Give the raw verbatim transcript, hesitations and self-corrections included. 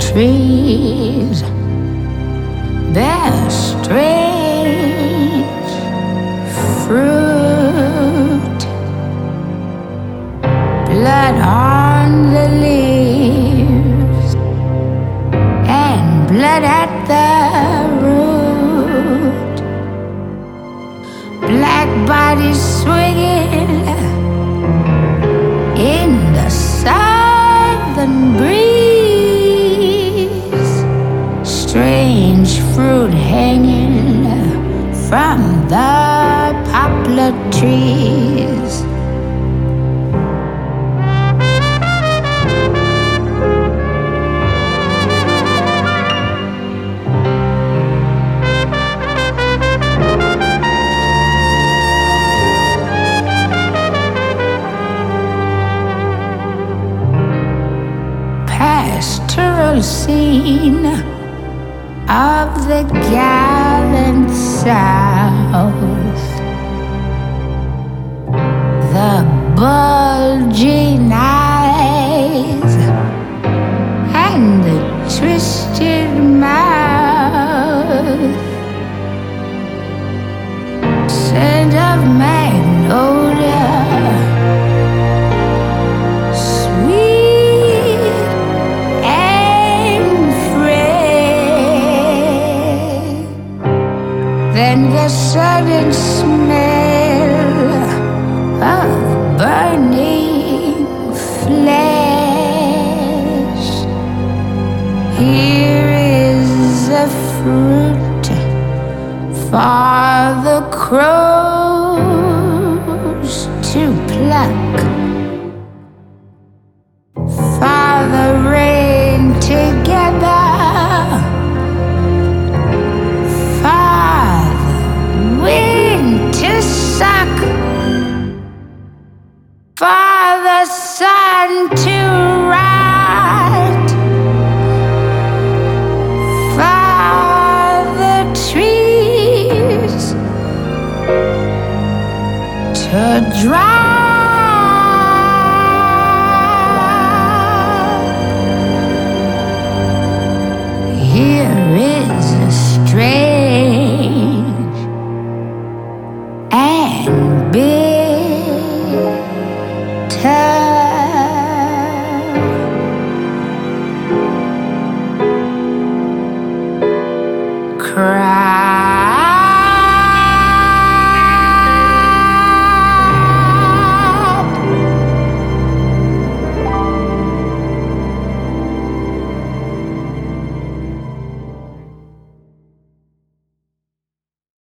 trees bear strange fruit, blood on the leaves and blood at the root, black bodies swinging in the southern breeze, strange fruit hanging from the poplar trees. Pastoral scene of the gallant South, the bulging eyes and the twisted mouth, scent of magnolia, then the sudden smell of burning flesh. Here is a fruit for the crows to pluck, for the rain together, to suck, for the sun to rot, for the trees to drop. Here is a strange and bitter cry.